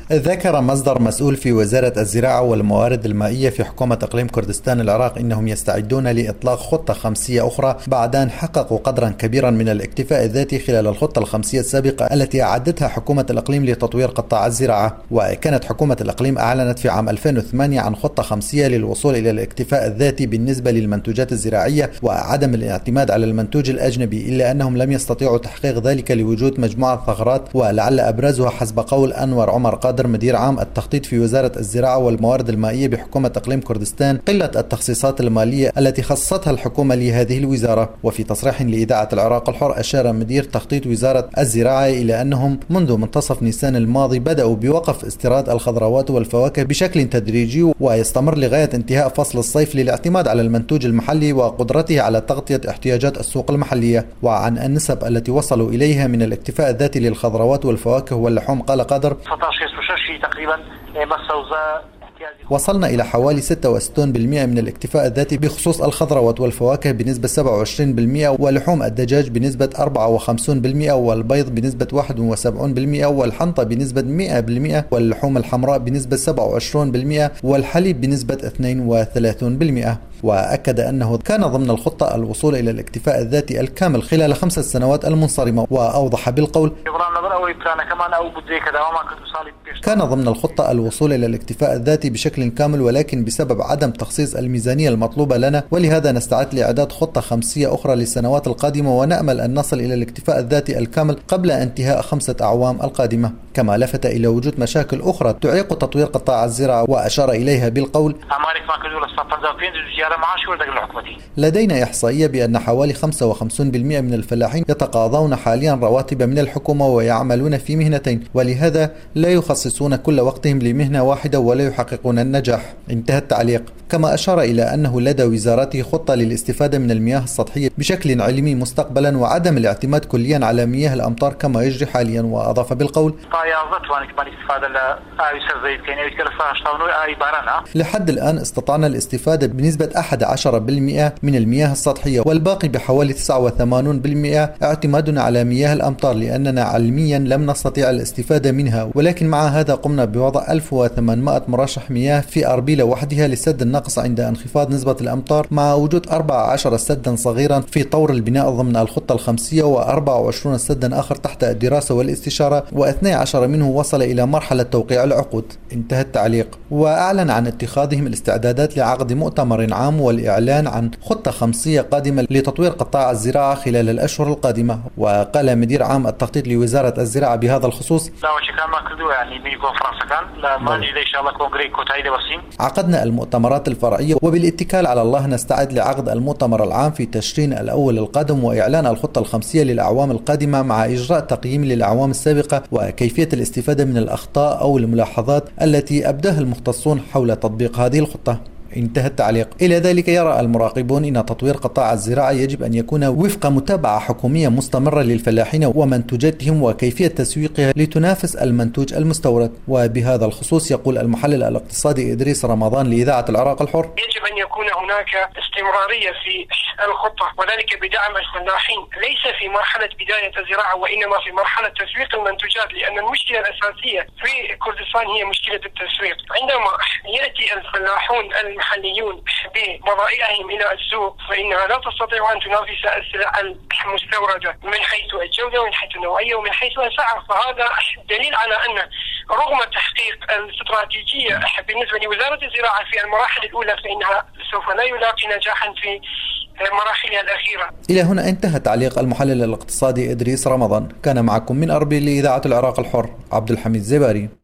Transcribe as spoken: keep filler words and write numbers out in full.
ذكر مصدر مسؤول في وزارة الزراعة والموارد المائية في حكومة إقليم كردستان العراق إنهم يستعدون لإطلاق خطة خمسية أخرى بعد أن حققوا قدرا كبيرا من الاكتفاء الذاتي خلال الخطة الخمسية السابقة التي أعدتها حكومة الإقليم لتطوير قطاع الزراعة. وكانت حكومة الإقليم أعلنت في عام ألفين وثمانية عن خطة خمسية للوصول إلى الاكتفاء الذاتي بالنسبة للمنتوجات الزراعية وعدم الاعتماد على المنتوج الأجنبي، إلا أنهم لم يستطيعوا تحقيق ذلك لوجود مجموعة ثغرات، ولعل أبرزها حسب قول أنور عمر قادر مدير عام التخطيط في وزارة الزراعة والموارد المائية بحكومة إقليم كردستان قلة التخصيصات المالية التي خصصتها الحكومة لهذه الوزارة. وفي تصريح لإذاعة العراق الحر أشار مدير تخطيط وزارة الزراعة إلى أنهم منذ منتصف نيسان الماضي بدأوا بوقف استيراد الخضروات والفواكه بشكل تدريجي ويستمر لغاية انتهاء فصل الصيف للاعتماد على المنتوج المحلي وقدرته على تغطية احتياجات السوق المحلية. وعن النسب التي وصلوا إليها من الاكتفاء الذاتي للخضروات والفواكه واللحوم قال قادر: تقريبا وصلنا إلى حوالي ستة وستين بالمئة من الاكتفاء الذاتي بخصوص الخضروات والفواكه بنسبة سبعة وعشرين بالمئة، ولحوم الدجاج بنسبة أربعة وخمسين بالمئة، والبيض بنسبة واحد وسبعين بالمئة، والحنطة بنسبة مئة بالمئة، واللحوم الحمراء بنسبة سبعة وعشرين بالمئة، والحليب بنسبة اثنين وثلاثين بالمئة. وأكد أنه كان ضمن الخطة الوصول إلى الاكتفاء الذاتي الكامل خلال خمسة سنوات المنصرمة، وأوضح بالقول: كان ضمن الخطة الوصول إلى الاكتفاء الذاتي بشكل كامل، ولكن بسبب عدم تخصيص الميزانية المطلوبة لنا، ولهذا نستعد لإعداد خطة خمسية أخرى للسنوات القادمة، ونأمل أن نصل إلى الاكتفاء الذاتي الكامل قبل انتهاء خمسة أعوام القادمة. كما لفت إلى وجود مشاكل أخرى تعيق تطوير قطاع الزراعة وأشار إليها بالقول: لدينا إحصائية بأن حوالي خمسة وخمسين بالمئة من الفلاحين يتقاضون حاليا رواتب من الحكومة ويعملون في مهنتين، ولهذا لا يخصصون كل وقتهم لمهنة واحدة ولا يحققون النجاح. انتهى التعليق. كما أشار إلى أنه لدى وزارته خطة للاستفادة من المياه السطحية بشكل علمي مستقبلا وعدم الاعتماد كليا على مياه الأمطار كما يجري حاليا. وأضاف بالقول: لحد الآن استطعنا الاستفادة بنسبة أحد عشر بالمئة من المياه السطحية، والباقي بحوالي تسعة وثمانين بالمئة اعتمادنا على مياه الأمطار لأننا علميا لم نستطيع الاستفادة منها. ولكن مع هذا قمنا بوضع ألف وثمانمئة مرشح مياه في أربيلة وحدها لسد النقص عند انخفاض نسبة الأمطار، مع وجود أربعة عشر سدا صغيرا في طور البناء ضمن الخطة الخمسية، وأربعة وعشرين سدا آخر تحت الدراسة والاستشارة، واثني عشر منه وصل إلى مرحلة توقيع العقود. انتهى التعليق. وأعلن عن اتخاذهم الاستعدادات لعقد مؤتمر عام والإعلان عن خطة خمسية قادمة لتطوير قطاع الزراعة خلال الأشهر القادمة. وقال مدير عام التخطيط لوزارة الزراعة بهذا الخصوص: عقدنا المؤتمرات الفرعية وبالاتكال على الله نستعد لعقد المؤتمر العام في تشرين الأول القادم وإعلان الخطة الخمسية للأعوام القادمة، مع إجراء تقييم للأعوام السابقة وكيفية الاستفادة من الأخطاء أو الملاحظات التي أبداها المختصون حول تطبيق هذه الخطة. انتهى التعليق. إلى ذلك يرى المراقبون أن تطوير قطاع الزراعة يجب أن يكون وفق متابعة حكومية مستمرة للفلاحين ومنتوجاتهم وكيفية تسويقها لتنافس المنتوج المستورد. وبهذا الخصوص يقول المحلل الاقتصادي إدريس رمضان لإذاعة العراق الحر: يجب أن يكون هناك استمرارية في الخطة، وذلك بدعم الفلاحين ليس في مرحلة بداية الزراعة وإنما في مرحلة تسويق المنتوجات، لأن المشكلة الأساسية في كردستان هي مشكلة التسويق. عندما يأتي الفلاحون المحليون ببضائعهم إلى السوق فإنها لا تستطيع أن تنافس السلع المستوردة من حيث الجودة ومن حيث النوعية ومن حيث السعر. فهذا دليل على أن رغم تحقيق الاستراتيجية بالنسبة لوزارة الزراعة في المراحل الأولى فإنها سوف لا يلاقي نجاحا في مراحلها الأخيرة. إلى هنا انتهى تعليق المحلل الاقتصادي إدريس رمضان. كان معكم من أربيل لإذاعة العراق الحر عبد الحميد زباري.